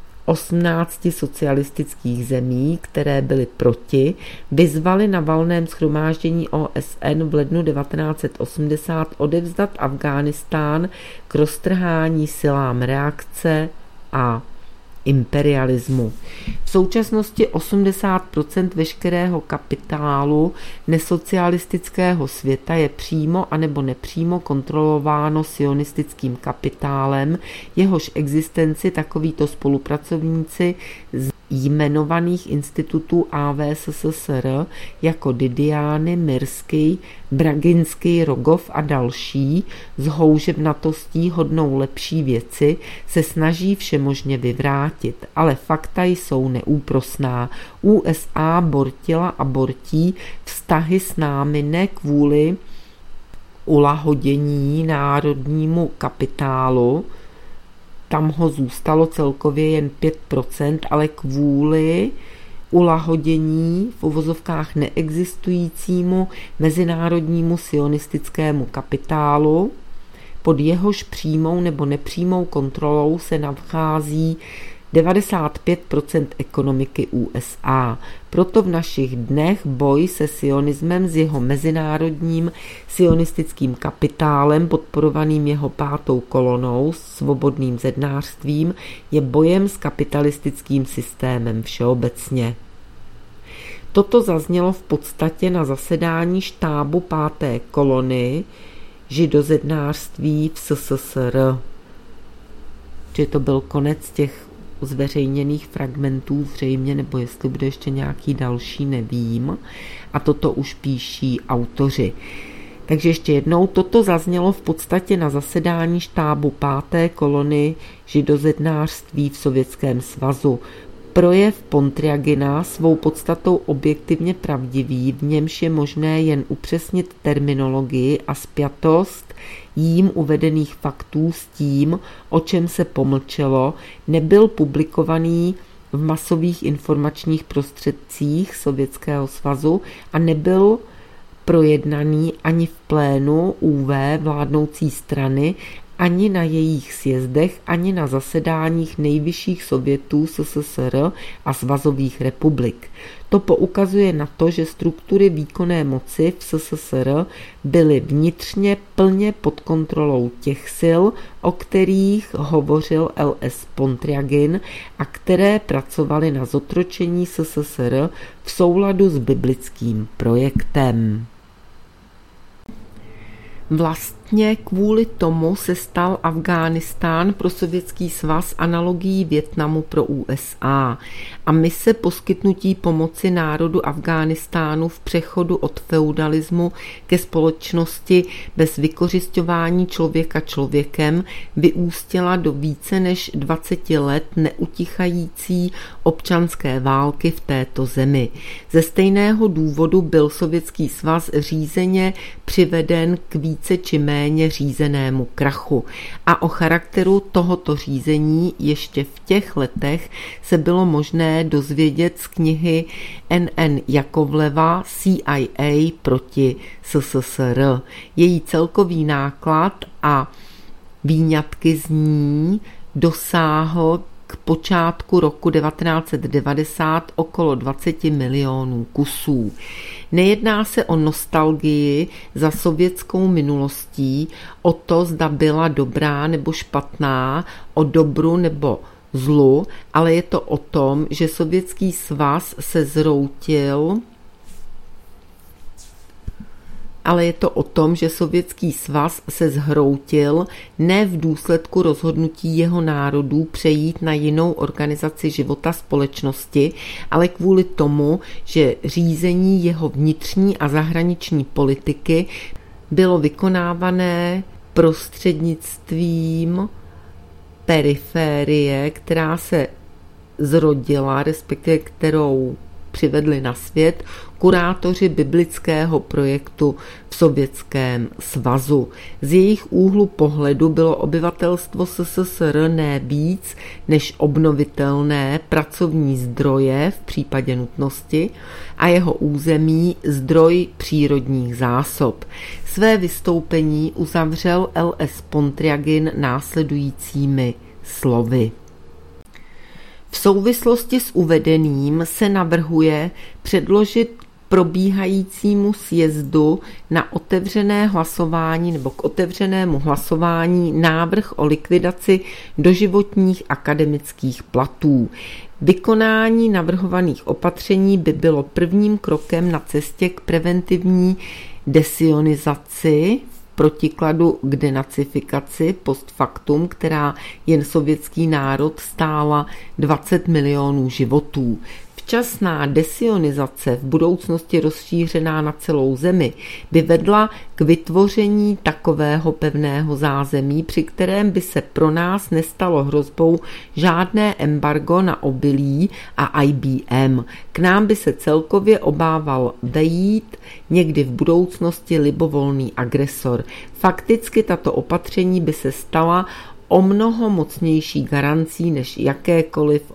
18 socialistických zemí, které byly proti, vyzvali na valném shromáždění OSN v lednu 1980 odevzdat Afghánistán k roztrhání silám reakce a imperialismu. V současnosti 80% veškerého kapitálu nesocialistického světa je přímo anebo nepřímo kontrolováno sionistickým kapitálem, jehož existenci takovýto spolupracovníci z jmenovaných institutů AVSSR jako Didiány, Mirsky, Braginsky, Rogov a další s houževnatostí hodnou lepší věci se snaží všemožně vyvrátit, ale fakta jsou neúprosná. USA bortila a bortí vztahy s námi ne kvůli ulahodění národnímu kapitálu, tam ho zůstalo celkově jen 5%, ale kvůli ulahodění v uvozovkách neexistujícímu mezinárodnímu sionistickému kapitálu, pod jehož přímou nebo nepřímou kontrolou se nachází 95% ekonomiky USA. Proto v našich dnech boj se sionismem s jeho mezinárodním sionistickým kapitálem podporovaným jeho pátou kolonou, svobodným zednářstvím, je bojem s kapitalistickým systémem všeobecně. Toto zaznělo v podstatě na zasedání štábu páté kolony židozednářství v SSSR. Že to byl konec těch zveřejněných fragmentů zřejmě, nebo jestli bude ještě nějaký další, nevím. A toto už píší autoři. Takže ještě jednou, toto zaznělo v podstatě na zasedání štábu páté kolony židozednářství v Sovětském svazu. Projev Pontryagina svou podstatou objektivně pravdivý, v němž je možné jen upřesnit terminologii a spjatost jím uvedených faktů s tím, o čem se pomlčelo, nebyl publikovaný v masových informačních prostředcích Sovětského svazu a nebyl projednaný ani v plénu UV vládnoucí strany, ani na jejich sjezdech, ani na zasedáních nejvyšších sovětů SSSR a svazových republik. To poukazuje na to, že struktury výkonné moci v SSSR byly vnitřně plně pod kontrolou těch sil, o kterých hovořil L.S. Pontryagin a které pracovaly na zotročení SSSR v souladu s biblickým projektem. Vlastně kvůli tomu se stal Afghánistán pro Sovětský svaz analogií Vietnamu pro USA a mise poskytnutí pomoci národu Afghánistánu v přechodu od feudalismu ke společnosti bez vykořisťování člověka člověkem vyústila do více než 20 let neutichající občanské války v této zemi. Ze stejného důvodu byl Sovětský svaz řízeně přiveden k více či méně řízenému krachu. A o charakteru tohoto řízení ještě v těch letech se bylo možné dozvědět z knihy N.N. Jakovleva CIA proti SSSR. Její celkový náklad a výňatky z ní dosáhl k počátku roku 1990 okolo 20 milionů kusů. Nejedná se o nostalgii za sovětskou minulostí, o to, zda byla dobrá nebo špatná, o dobru nebo zlu, ale je to o tom, že Sovětský svaz se zhroutil, ne v důsledku rozhodnutí jeho národů přejít na jinou organizaci života společnosti, ale kvůli tomu, že řízení jeho vnitřní a zahraniční politiky bylo vykonávané prostřednictvím periférie, která se zrodila, respektive kterou přivedli na svět kurátoři biblického projektu v Sovětském svazu. Z jejich úhlu pohledu bylo obyvatelstvo SSSR ne víc než obnovitelné pracovní zdroje v případě nutnosti a jeho území zdroj přírodních zásob. Své vystoupení uzavřel L.S. Pontryagin následujícími slovy. V souvislosti s uvedeným se navrhuje předložit probíhajícímu sjezdu na otevřené hlasování nebo k otevřenému hlasování návrh o likvidaci doživotních akademických platů. Vykonání navrhovaných opatření by bylo prvním krokem na cestě k preventivní desionizaci protikladu k denacifikaci post factum, která jen sovětský národ stála 20 milionů životů. Včasná desionizace, v budoucnosti rozšířená na celou zemi, by vedla k vytvoření takového pevného zázemí, při kterém by se pro nás nestalo hrozbou žádné embargo na obilí a IBM. K nám by se celkově obával vejít někdy v budoucnosti libovolný agresor. Fakticky tato opatření by se stala o mnoho mocnější garancí než jakékoliv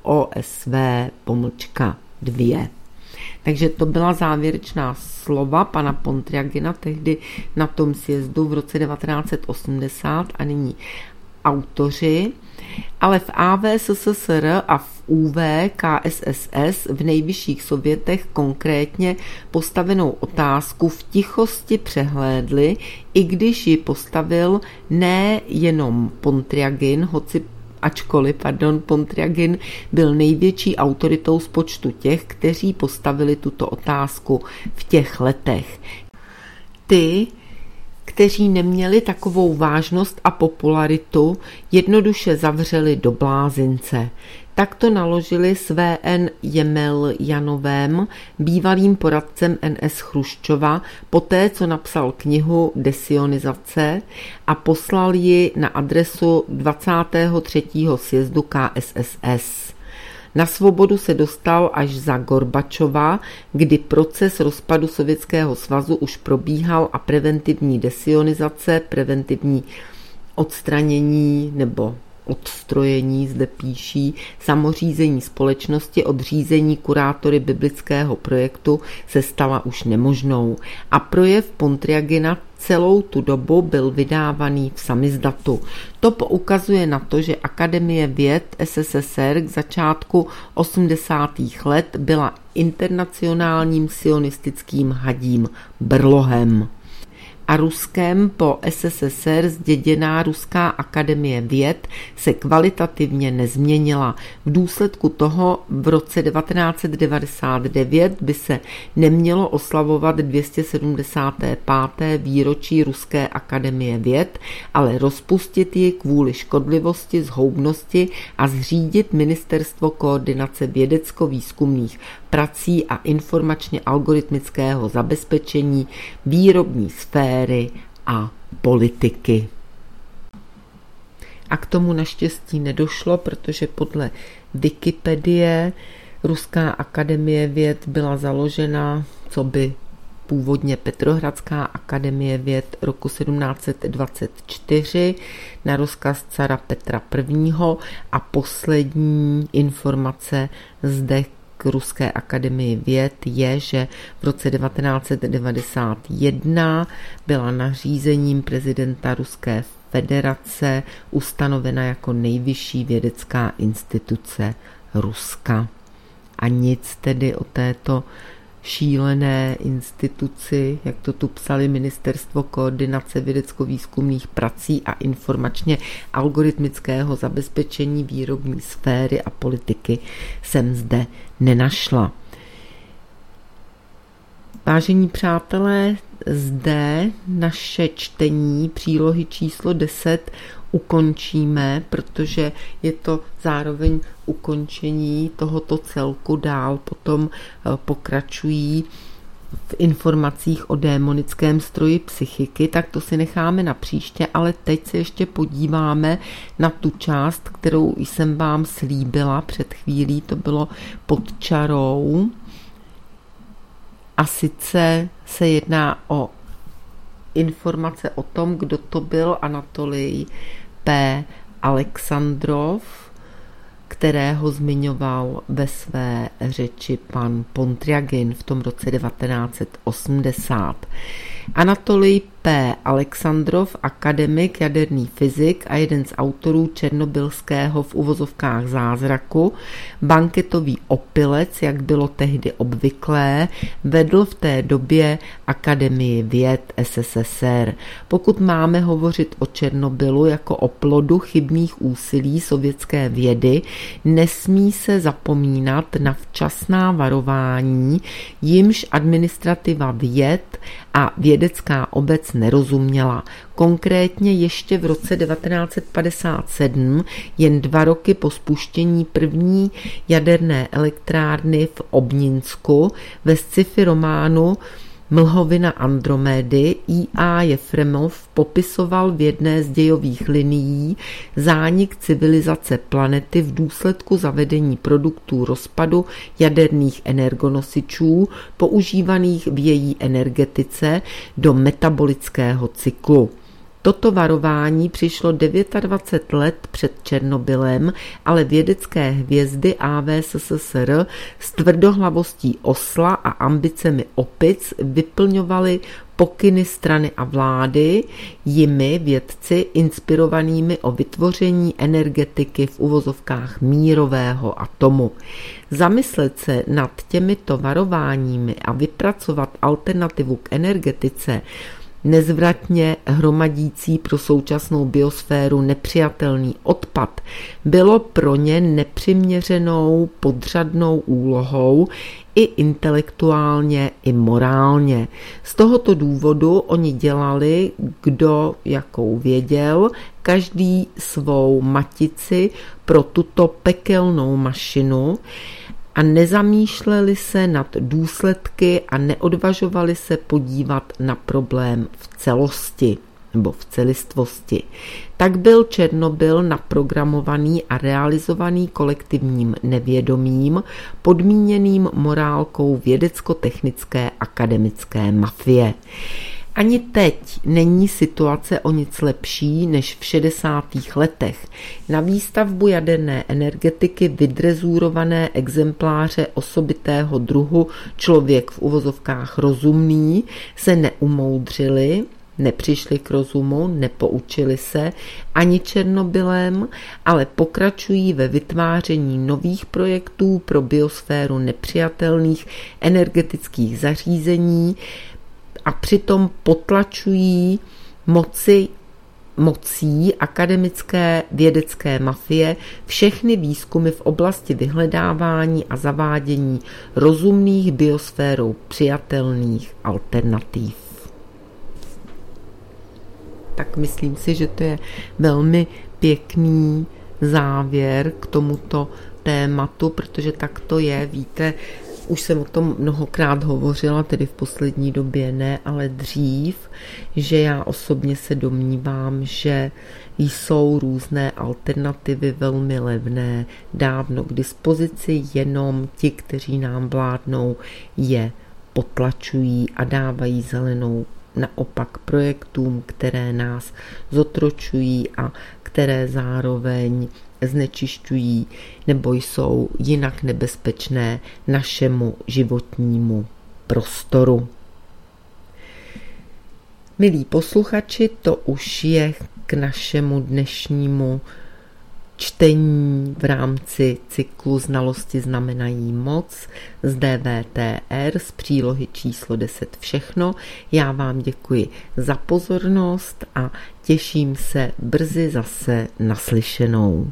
OSV-2. Takže to byla závěrečná slova pana Pontryagina tehdy na tom sjezdu v roce 1980 a nyní autoři. Ale v AVSSR a v UV KSSS v nejvyšších sovětech konkrétně postavenou otázku v tichosti přehlédli, i když ji postavil nejenom Pontryagin, ačkoliv Pontryagin byl největší autoritou z počtu těch, kteří postavili tuto otázku v těch letech. Ty, kteří neměli takovou vážnost a popularitu, jednoduše zavřeli do blázince. Takto naložili s V.N. Jemeljanovem, bývalým poradcem NS Chruščova, poté, co napsal knihu Desionizace a poslal ji na adresu 23. sjezdu KSSS. Na svobodu se dostal až za Gorbačova, kdy proces rozpadu Sovětského svazu už probíhal a preventivní desionizace, preventivní odstranění nebo odstrojení, zde píší, samořízení společnosti od řízení kurátory biblického projektu se stala už nemožnou. A projev Pontryagina celou tu dobu byl vydávaný v samizdatu. To poukazuje na to, že Akademie věd SSSR k začátku 80. let byla internacionálním sionistickým hadím brlohem. A Ruskem po SSSR zděděná Ruská akademie věd se kvalitativně nezměnila. V důsledku toho v roce 1999 by se nemělo oslavovat 275. výročí Ruské akademie věd, ale rozpustit ji kvůli škodlivosti, zhoubnosti a zřídit Ministerstvo koordinace vědecko-výzkumných prací a informačně algoritmického zabezpečení výrobní sféry a politiky. A k tomu naštěstí nedošlo, protože podle Wikipedie Ruská akademie věd byla založena coby původně Petrohradská akademie věd roku 1724 na rozkaz cara Petra I. a poslední informace zde k Ruské akademii věd je, že v roce 1991 byla nařízením prezidenta Ruské federace ustanovena jako nejvyšší vědecká instituce Ruska. A nic tedy o této šílené instituci, jak to tu psali Ministerstvo koordinace vědecko-výzkumných prací a informačně algoritmického zabezpečení výrobní sféry a politiky, jsem zde nenašla. Vážení přátelé, zde naše čtení přílohy číslo 10 ukončíme, protože je to zároveň ukončení tohoto celku. Dál potom pokračují v informacích o démonickém stroji psychiky, tak to si necháme na příště, ale teď se ještě podíváme na tu část, kterou jsem vám slíbila před chvílí, to bylo pod čarou. A sice se jedná o informace o tom, kdo to byl Anatolij P. Alexandrov, kterého zmiňoval ve své řeči pan Pontryagin v tom roce 1980. Anatolij P. Alexandrov, akademik, jaderný fyzik a jeden z autorů černobylského v uvozovkách zázraku, banketový opilec, jak bylo tehdy obvyklé, vedl v té době Akademii věd SSSR. Pokud máme hovořit o Černobylu jako o plodu chybných úsilí sovětské vědy, nesmí se zapomínat na včasná varování, jimž administrativa věd a vědecká obec nerozuměla. Konkrétně ještě v roce 1957, jen 2 roky po spuštění první jaderné elektrárny v Obninsku, ve sci-fi románu Mlhovina Andromédy I.A. Jefremov popisoval v jedné z dějových linií zánik civilizace planety v důsledku zavedení produktů rozpadu jaderných energonosičů používaných v její energetice do metabolického cyklu. Toto varování přišlo 29 let před Černobylem, ale vědecké hvězdy AVSSR s tvrdohlavostí osla a ambicemi opic vyplňovaly pokyny strany a vlády, jimi vědci inspirovanými o vytvoření energetiky v uvozovkách mírového atomu. Zamyslet se nad těmito varováními a vypracovat alternativu k energetice, nezvratně hromadící pro současnou biosféru nepřijatelný odpad, bylo pro ně nepřiměřenou podřadnou úlohou i intelektuálně, i morálně. Z tohoto důvodu oni dělali, kdo jakou věděl, každý svou matici pro tuto pekelnou mašinu, a nezamýšleli se nad důsledky a neodvažovali se podívat na problém v celosti nebo v celistvosti. Tak byl Černobyl naprogramovaný a realizovaný kolektivním nevědomím, podmíněným morálkou vědecko-technické akademické mafie. Ani teď není situace o nic lepší než v 60. letech. Na výstavbu jaderné energetiky vydrezúrované exempláře osobitého druhu člověk v uvozovkách rozumný se neumoudřili, nepřišli k rozumu, nepoučili se ani Černobylem, ale pokračují ve vytváření nových projektů pro biosféru nepřijatelných energetických zařízení, a přitom potlačují mocí akademické vědecké mafie všechny výzkumy v oblasti vyhledávání a zavádění rozumných biosférou přijatelných alternativ. Tak myslím si, že to je velmi pěkný závěr k tomuto tématu, protože tak to je, víte, už jsem o tom mnohokrát hovořila, tedy v poslední době ne, ale dřív, že já osobně se domnívám, že jsou různé alternativy velmi levné, dávno k dispozici, jenom ti, kteří nám vládnou, je potlačují a dávají zelenou naopak projektům, které nás zotročují a které zároveň znečišťují nebo jsou jinak nebezpečné našemu životnímu prostoru. Milí posluchači, to už je k našemu dnešnímu čtení v rámci cyklu Znalosti znamenají moc z DVTR z přílohy číslo 10 všechno. Já vám děkuji za pozornost a těším se brzy zase naslyšenou.